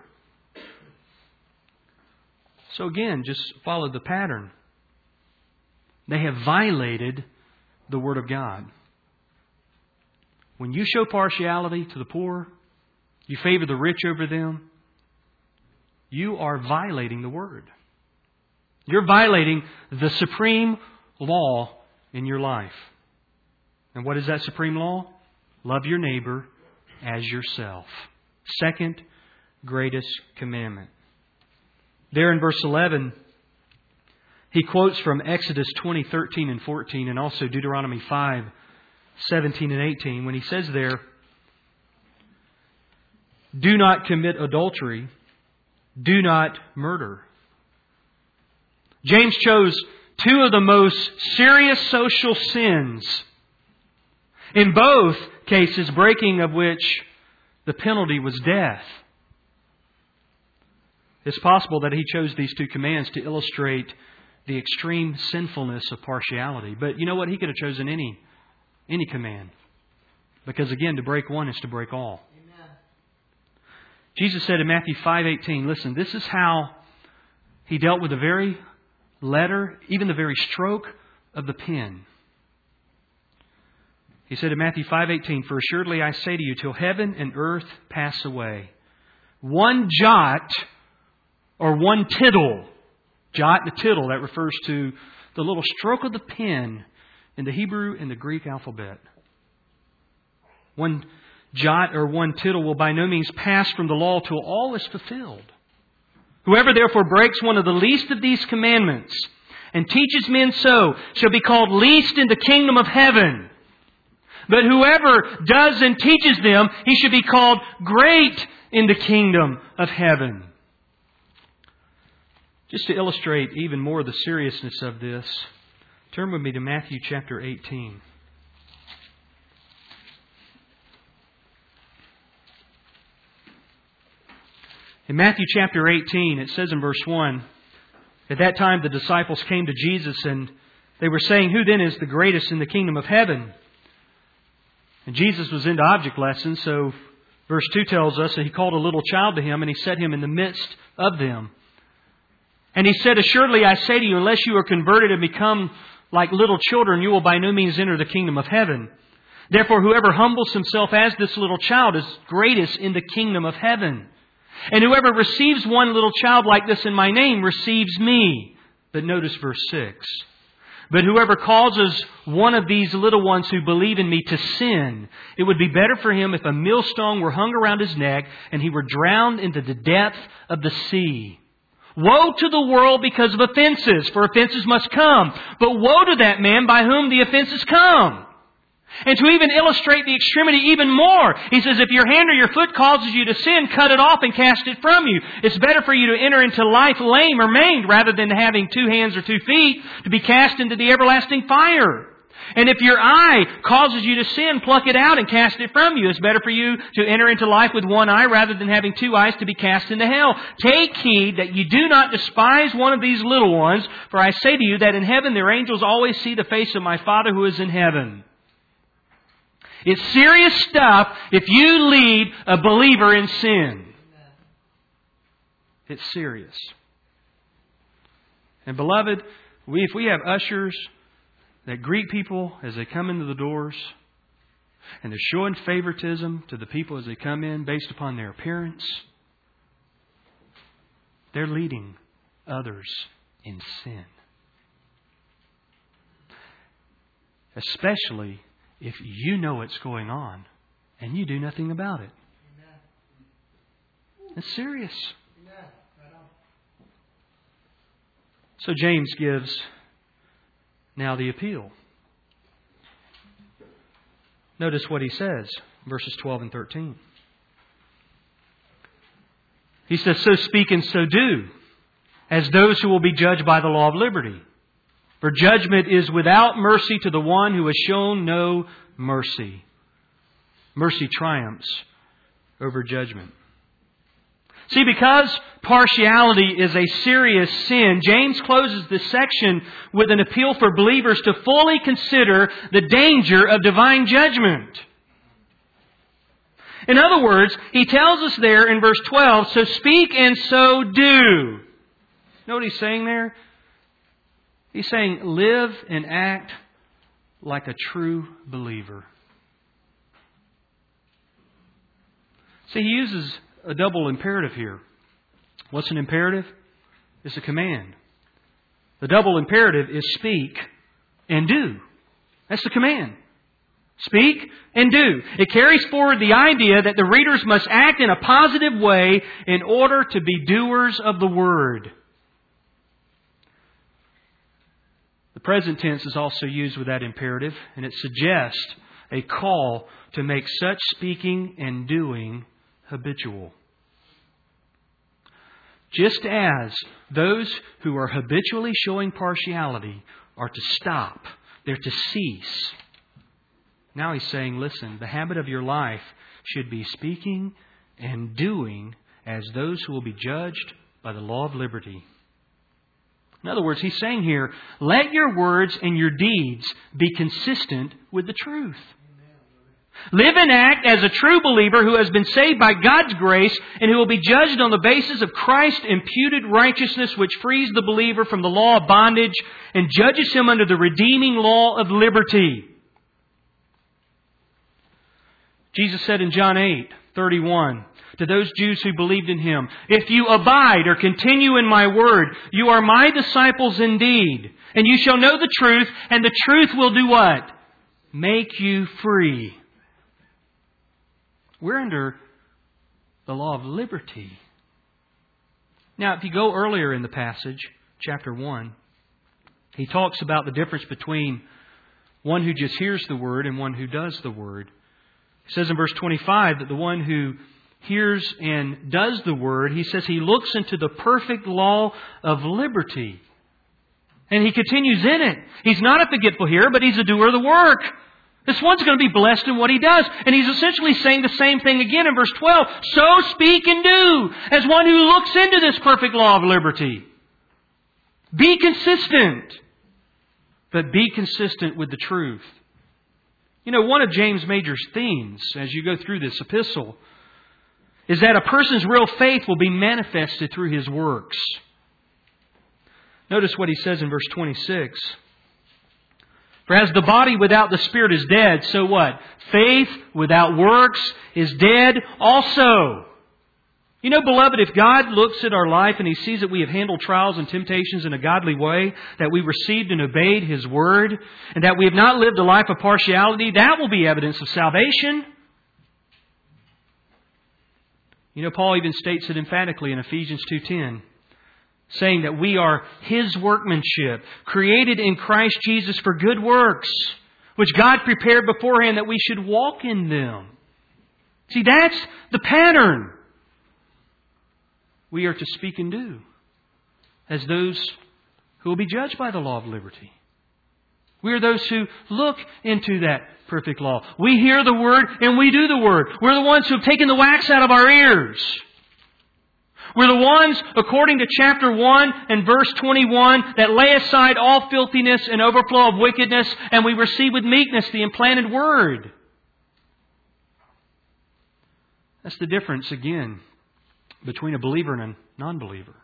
So again, just follow the pattern. They have violated the Word of God. When you show partiality to the poor, you favor the rich over them, you are violating the Word. You're violating the supreme law in your life. And what is that supreme law? Love your neighbor as yourself. Second greatest commandment. There in verse 11, he quotes from Exodus 20:13 and 14, and also Deuteronomy 5:17 and 18, when he says there, do not commit adultery, do not murder. James chose two of the most serious social sins. In both cases, breaking of which the penalty was death. It's possible that he chose these two commands to illustrate the extreme sinfulness of partiality. But you know what? He could have chosen any command. Because again, to break one is to break all. Amen. Jesus said in Matthew 5:18, listen, this is how He dealt with the very letter, even the very stroke of the pen. He said in Matthew 5:18, for assuredly I say to you, till heaven and earth pass away, one jot or one tittle, jot and a tittle, that refers to the little stroke of the pen in the Hebrew and the Greek alphabet. One jot or one tittle will by no means pass from the law till all is fulfilled. Whoever therefore breaks one of the least of these commandments and teaches men so shall be called least in the kingdom of heaven. But whoever does and teaches them, he should be called great in the kingdom of heaven. Just to illustrate even more the seriousness of this, turn with me to Matthew chapter 18. In Matthew chapter 18, it says in verse 1, at that time the disciples came to Jesus and they were saying, who then is the greatest in the kingdom of heaven? And Jesus was into object lessons, so verse 2 tells us that He called a little child to Him and He set him in the midst of them. And He said, assuredly I say to you, unless you are converted and become like little children, you will by no means enter the kingdom of heaven. Therefore, whoever humbles himself as this little child is greatest in the kingdom of heaven. And whoever receives one little child like this in my name receives me. But notice verse 6. But whoever causes one of these little ones who believe in me to sin, it would be better for him if a millstone were hung around his neck and he were drowned into the depth of the sea. Woe to the world because of offenses, for offenses must come. But woe to that man by whom the offenses come. And to even illustrate the extremity even more, he says, if your hand or your foot causes you to sin, cut it off and cast it from you. It's better for you to enter into life lame or maimed rather than having 2 hands or 2 feet to be cast into the everlasting fire. And if your eye causes you to sin, pluck it out and cast it from you. It's better for you to enter into life with 1 eye rather than having 2 eyes to be cast into hell. Take heed that you do not despise one of these little ones, for I say to you that in heaven their angels always see the face of my Father who is in heaven. It's serious stuff if you lead a believer in sin. It's serious. And beloved, if we have ushers that greet people as they come into the doors, and they're showing favoritism to the people as they come in based upon their appearance, they're leading others in sin. Especially if you know what's going on and you do nothing about it. It's serious. So James gives now the appeal. Notice what he says, verses 12 and 13. He says, so speak and so do, as those who will be judged by the law of liberty. For judgment is without mercy to the one who has shown no mercy. Mercy triumphs over judgment. See, because partiality is a serious sin, James closes this section with an appeal for believers to fully consider the danger of divine judgment. In other words, he tells us there in verse 12, so speak and so do. You know what he's saying there? He's saying, live and act like a true believer. See, he uses a double imperative here. What's an imperative? It's a command. The double imperative is speak and do. That's the command. Speak and do. It carries forward the idea that the readers must act in a positive way in order to be doers of the Word. The present tense is also used with that imperative, and it suggests a call to make such speaking and doing habitual. Just as those who are habitually showing partiality are to stop, they're to cease. Now he's saying, listen, the habit of your life should be speaking and doing as those who will be judged by the law of liberty. In other words, he's saying here, let your words and your deeds be consistent with the truth. Live and act as a true believer who has been saved by God's grace and who will be judged on the basis of Christ's imputed righteousness, which frees the believer from the law of bondage and judges him under the redeeming law of liberty. Jesus said in John 8:31 to those Jews who believed in Him, if you abide or continue in my word, you are my disciples indeed, and you shall know the truth, and the truth will do what? Make you free. We're under the law of liberty. Now, if you go earlier in the passage, chapter 1, he talks about the difference between one who just hears the Word and one who does the Word. He says in verse 25 that the one who hears and does the Word, he says he looks into the perfect law of liberty. And he continues in it. He's not a forgetful hearer, but he's a doer of the work. This one's going to be blessed in what he does. And he's essentially saying the same thing again in verse 12. So speak and do, as one who looks into this perfect law of liberty. Be consistent, but be consistent with the truth. You know, one of James Major's themes as you go through this epistle is that a person's real faith will be manifested through his works. Notice what he says in verse 26. For as the body without the Spirit is dead, so what? Faith without works is dead also. You know, beloved, if God looks at our life and He sees that we have handled trials and temptations in a godly way, that we received and obeyed His Word, and that we have not lived a life of partiality, that will be evidence of salvation. You know, Paul even states it emphatically in Ephesians 2:10. Saying that we are His workmanship, created in Christ Jesus for good works, which God prepared beforehand that we should walk in them. See, that's the pattern. We are to speak and do as those who will be judged by the law of liberty. We are those who look into that perfect law. We hear the Word and we do the Word. We're the ones who have taken the wax out of our ears. We're the ones, according to chapter 1 and verse 21, that lay aside all filthiness and overflow of wickedness, and we receive with meekness the implanted Word. That's the difference, again, between a believer and a non-believer.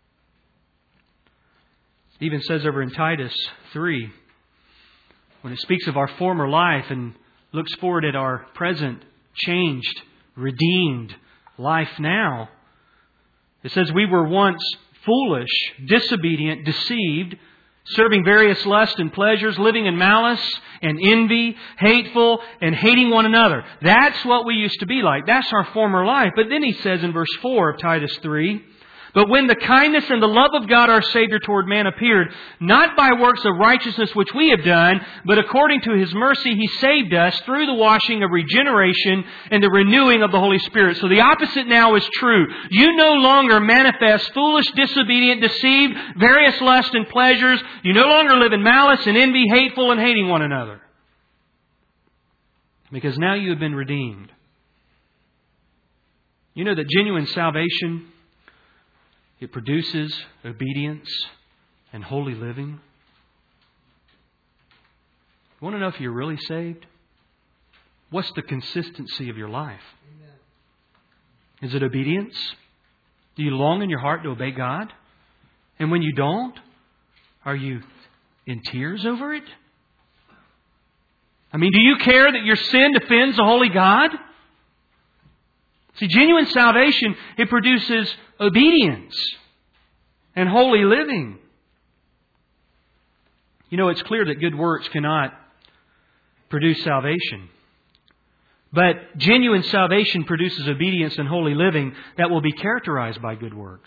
It even says over in Titus 3, when it speaks of our former life and looks forward at our present, changed, redeemed life now, it says, we were once foolish, disobedient, deceived, serving various lusts and pleasures, living in malice and envy, hateful and hating one another. That's what we used to be like. That's our former life. But then he says in verse 4 of Titus 3, But when the kindness and the love of God our Savior toward man appeared, not by works of righteousness which we have done, but according to His mercy He saved us through the washing of regeneration and the renewing of the Holy Spirit. So the opposite now is true. You no longer manifest foolish, disobedient, deceived, various lusts and pleasures. You no longer live in malice and envy, hateful and hating one another. Because now you have been redeemed. You know that genuine salvation, it produces obedience and holy living. You want to know if you're really saved? What's the consistency of your life? Amen. Is it obedience? Do you long in your heart to obey God? And when you don't, are you in tears over it? I mean, do you care that your sin offends the holy God? See, genuine salvation, it produces obedience and holy living. You know, it's clear that good works cannot produce salvation. But genuine salvation produces obedience and holy living that will be characterized by good works.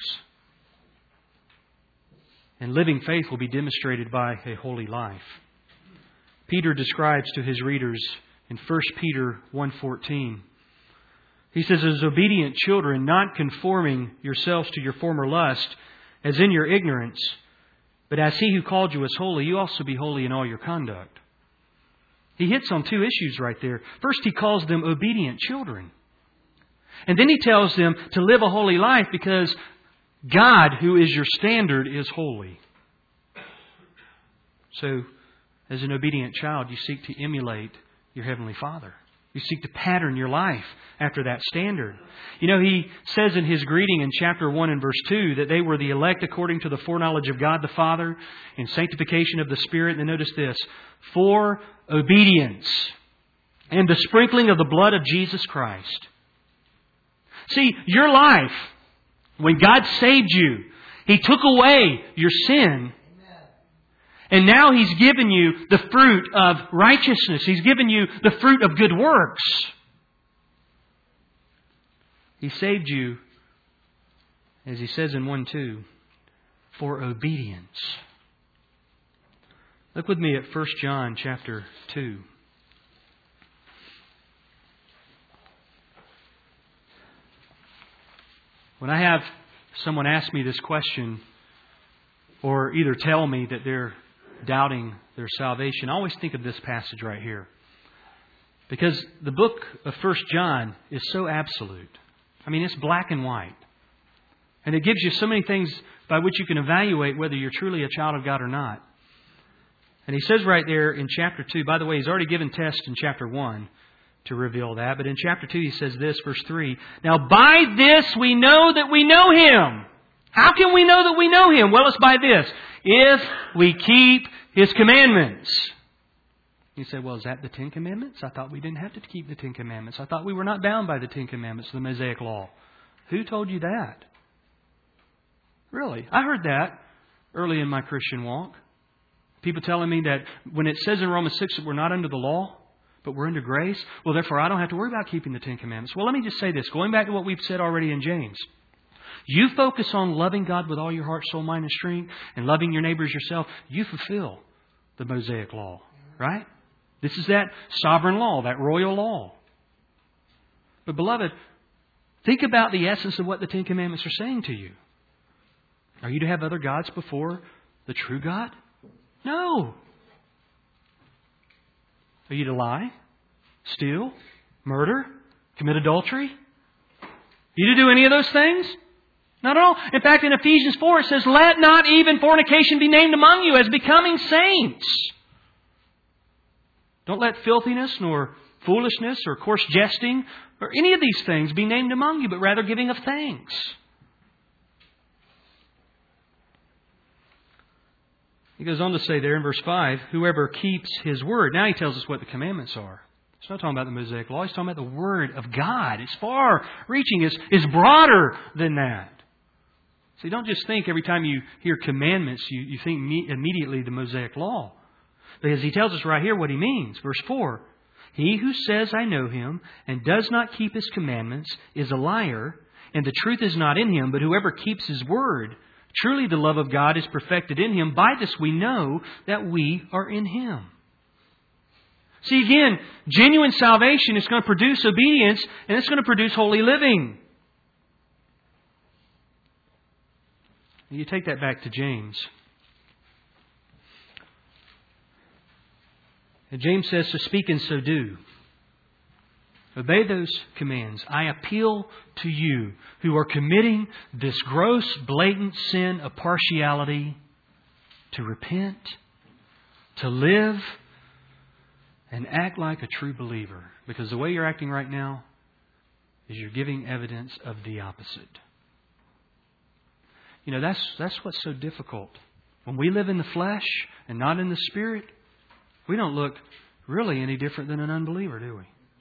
And living faith will be demonstrated by a holy life. Peter describes to his readers in 1 Peter 1:14. He says, as obedient children, not conforming yourselves to your former lust, as in your ignorance, but as He who called you is holy, you also be holy in all your conduct. He hits on two issues right there. First, He calls them obedient children. And then He tells them to live a holy life because God, who is your standard, is holy. So, as an obedient child, you seek to emulate your Heavenly Father. You seek to pattern your life after that standard. You know, He says in His greeting in chapter 1 and verse 2 that they were the elect according to the foreknowledge of God the Father and sanctification of the Spirit. And notice this, for obedience and the sprinkling of the blood of Jesus Christ. See, your life, when God saved you, He took away your sin. And now He's given you the fruit of righteousness. He's given you the fruit of good works. He saved you, as He says in 1:2, for obedience. Look with me at 1 John chapter 2. When I have someone ask me this question, or either tell me that they're doubting their salvation, I always think of this passage right here. Because the book of 1 John is so absolute. I mean, it's black and white. And it gives you so many things by which you can evaluate whether you're truly a child of God or not. And he says right there in chapter 2, by the way, he's already given tests in chapter 1 to reveal that. But in chapter 2 he says this, verse 3, now by this we know that we know Him. How can we know that we know Him? Well, it's by this. If we keep His commandments. You say, well, is that the Ten Commandments? I thought we didn't have to keep the Ten Commandments. I thought we were not bound by the Ten Commandments, the Mosaic Law. Who told you that? Really? I heard that early in my Christian walk. People telling me that when it says in Romans 6 that we're not under the law, but we're under grace, well, therefore I don't have to worry about keeping the Ten Commandments. Well, let me just say this. Going back to what we've said already in James. You focus on loving God with all your heart, soul, mind, and strength, and loving your neighbors yourself, you fulfill the Mosaic Law, right? This is that sovereign law, that royal law. But beloved, think about the essence of what the Ten Commandments are saying to you. Are you to have other gods before the true God? No. Are you to lie, steal, murder, commit adultery? Are you to do any of those things? Not at all. In fact, in Ephesians 4 it says, let not even fornication be named among you as becoming saints. Don't let filthiness nor foolishness or coarse jesting or any of these things be named among you, but rather giving of thanks. He goes on to say there in verse 5, whoever keeps His word. Now he tells us what the commandments are. He's not talking about the Mosaic Law. He's talking about the Word of God. It's far-reaching. It's broader than that. See, don't just think every time you hear commandments, you think immediately the Mosaic Law. Because he tells us right here what he means. Verse 4, he who says, I know Him, and does not keep His commandments is a liar, and the truth is not in him, but whoever keeps his word, truly the love of God is perfected in him. By this we know that we are in him. See, again, genuine salvation is going to produce obedience, and it's going to produce holy living. You take that back to James. And James says, so speak and so do. Obey those commands. I appeal to you who are committing this gross, blatant sin of partiality to repent, to live, and act like a true believer. Because the way you're acting right now is you're giving evidence of the opposite. You know, that's what's so difficult. When we live in the flesh and not in the Spirit, we don't look really any different than an unbeliever, do we?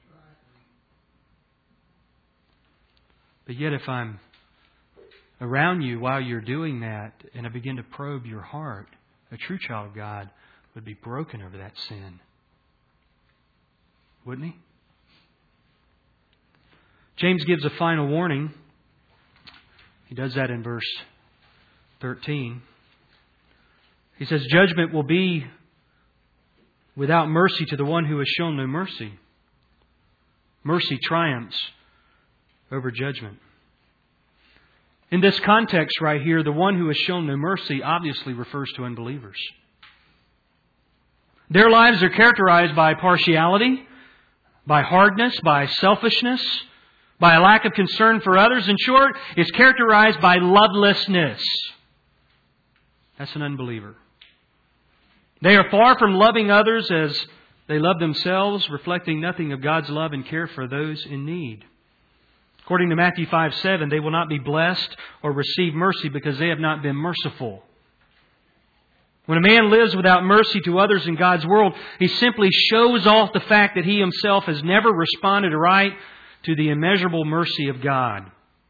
But yet if I'm around you while you're doing that and I begin to probe your heart, a true child of God would be broken over that sin. Wouldn't he? James gives a final warning. He does that in verse 13. He says, judgment will be without mercy to the one who has shown no mercy. Mercy triumphs over judgment. In this context right here, the one who has shown no mercy obviously refers to unbelievers. Their lives are characterized by partiality, by hardness, by selfishness, by a lack of concern for others. In short, it's characterized by lovelessness. That's an unbeliever. They are far from loving others as they love themselves, reflecting nothing of God's love and care for those in need. According to Matthew 5:7, they will not be blessed or receive mercy because they have not been merciful. When a man lives without mercy to others in God's world, he simply shows off the fact that he himself has never responded right to the immeasurable mercy of God.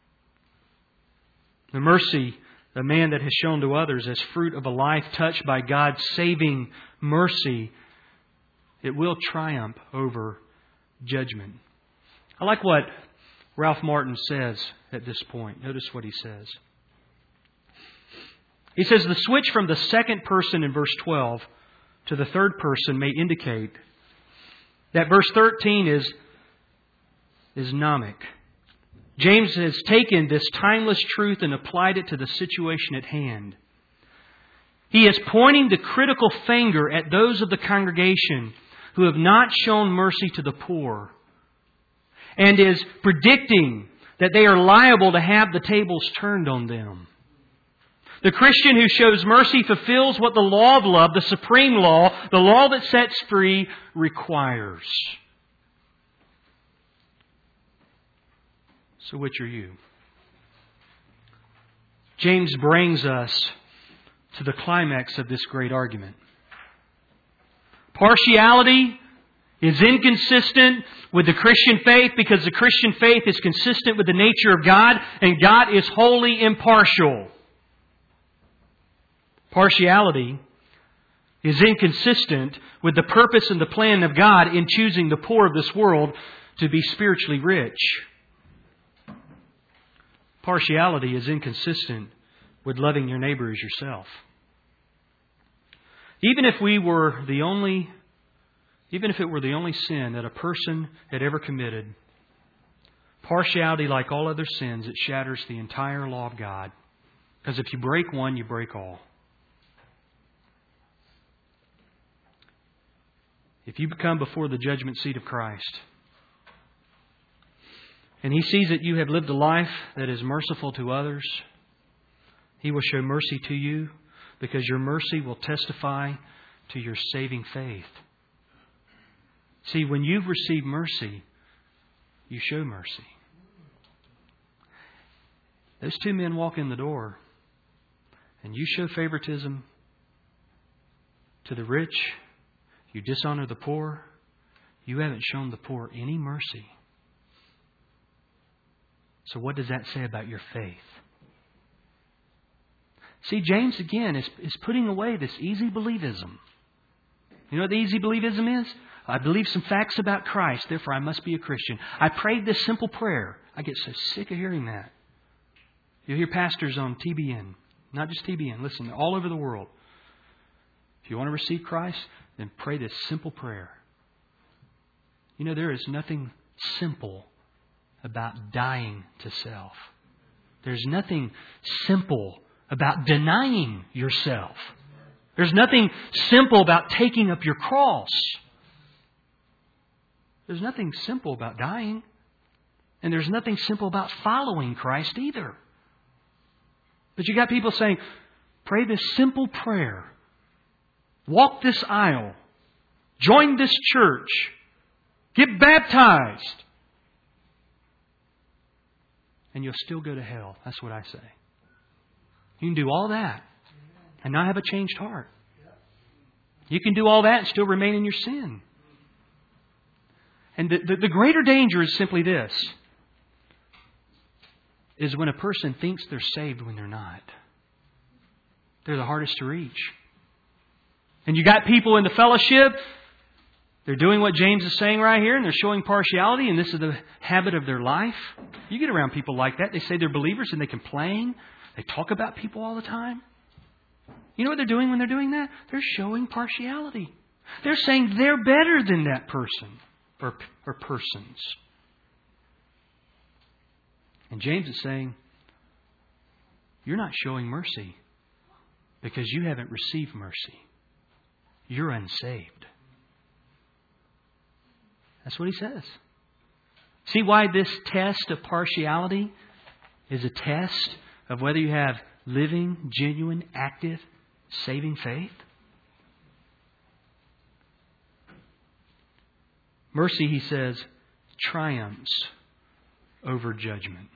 The mercy the man that has shown to others as fruit of a life touched by God's saving mercy, it will triumph over judgment. I like what Ralph Martin says at this point. Notice what he says. He says, the switch from the second person in verse 12 to the third person may indicate that verse 13 is gnomic. James has taken this timeless truth and applied it to the situation at hand. He is pointing the critical finger at those of the congregation who have not shown mercy to the poor, and is predicting that they are liable to have the tables turned on them. The Christian who shows mercy fulfills what the law of love, the supreme law, the law that sets free, requires. So which are you? James brings us to the climax of this great argument. Partiality is inconsistent with the Christian faith because the Christian faith is consistent with the nature of God, and God is wholly impartial. Partiality is inconsistent with the purpose and the plan of God in choosing the poor of this world to be spiritually rich. Partiality is inconsistent with loving your neighbor as yourself. Even if it were the only sin that a person had ever committed, partiality, like all other sins, it shatters the entire law of God. Because if you break one, you break all. If you come before the judgment seat of Christ, and He sees that you have lived a life that is merciful to others, He will show mercy to you because your mercy will testify to your saving faith. See, when you've received mercy, you show mercy. Those two men walk in the door, and you show favoritism to the rich, you dishonor the poor, you haven't shown the poor any mercy. So what does that say about your faith? See, James again is putting away this easy believism. You know what the easy believism is? I believe some facts about Christ, therefore I must be a Christian. I prayed this simple prayer. I get so sick of hearing that. You'll hear pastors on TBN, not just TBN, listen, all over the world. If you want to receive Christ, then pray this simple prayer. You know, there is nothing simple about dying to self. There's nothing simple about denying yourself. There's nothing simple about taking up your cross. There's nothing simple about dying. And there's nothing simple about following Christ either. But you got people saying, pray this simple prayer. Walk this aisle. Join this church. Get baptized. And you'll still go to hell. That's what I say. You can do all that and not have a changed heart. You can do all that and still remain in your sin. And the greater danger is simply this. Is when a person thinks they're saved when they're not. They're the hardest to reach. And you got people in the fellowship. They're doing what James is saying right here, and they're showing partiality, and this is the habit of their life. You get around people like that. They say they're believers and they complain. They talk about people all the time. You know what they're doing when they're doing that? They're showing partiality. They're saying they're better than that person or persons. And James is saying, you're not showing mercy because you haven't received mercy. You're unsaved. That's what he says. See why this test of partiality is a test of whether you have living, genuine, active, saving faith? Mercy, he says, triumphs over judgment.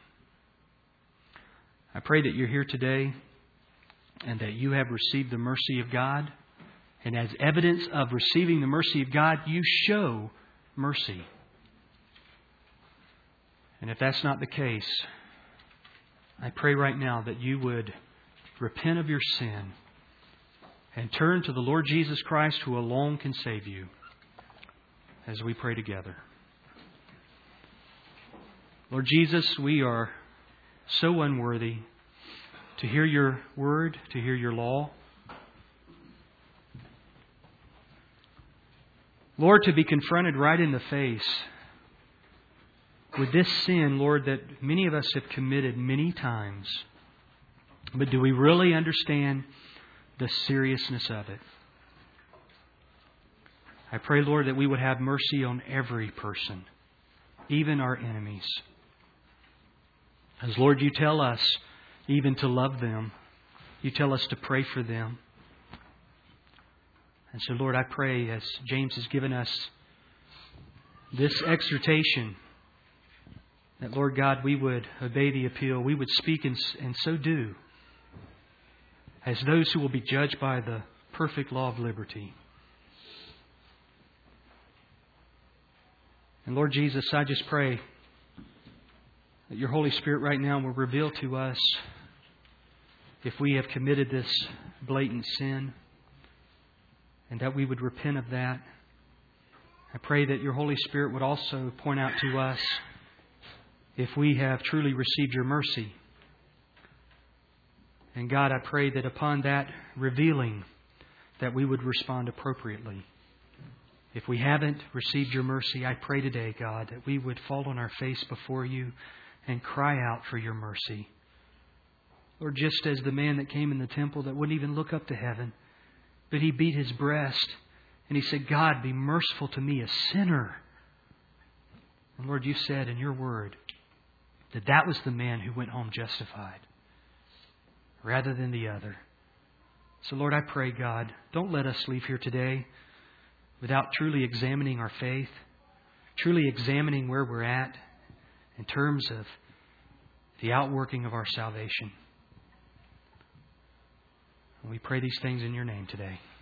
I pray that you're here today and that you have received the mercy of God. And as evidence of receiving the mercy of God, you show mercy. And if that's not the case, I pray right now that you would repent of your sin and turn to the Lord Jesus Christ, who alone can save you, as we pray together. Lord Jesus, we are so unworthy to hear your word, to hear your law. Lord, to be confronted right in the face with this sin, Lord, that many of us have committed many times. But do we really understand the seriousness of it? I pray, Lord, that we would have mercy on every person, even our enemies. As, Lord, you tell us even to love them. You tell us to pray for them. And so, Lord, I pray, as James has given us this exhortation, that, Lord God, we would obey the appeal. We would speak and so do, as those who will be judged by the perfect law of liberty. And Lord Jesus, I just pray that your Holy Spirit right now will reveal to us if we have committed this blatant sin, and that we would repent of that. I pray that your Holy Spirit would also point out to us if we have truly received your mercy. And God, I pray that upon that revealing, that we would respond appropriately. If we haven't received your mercy, I pray today, God, that we would fall on our face before you and cry out for your mercy. Lord, just as the man that came in the temple that wouldn't even look up to heaven, but he beat his breast and he said, God, be merciful to me, a sinner. And Lord, you said in your word that that was the man who went home justified rather than the other. So Lord, I pray, God, don't let us leave here today without truly examining our faith, truly examining where we're at in terms of the outworking of our salvation. And we pray these things in your name today.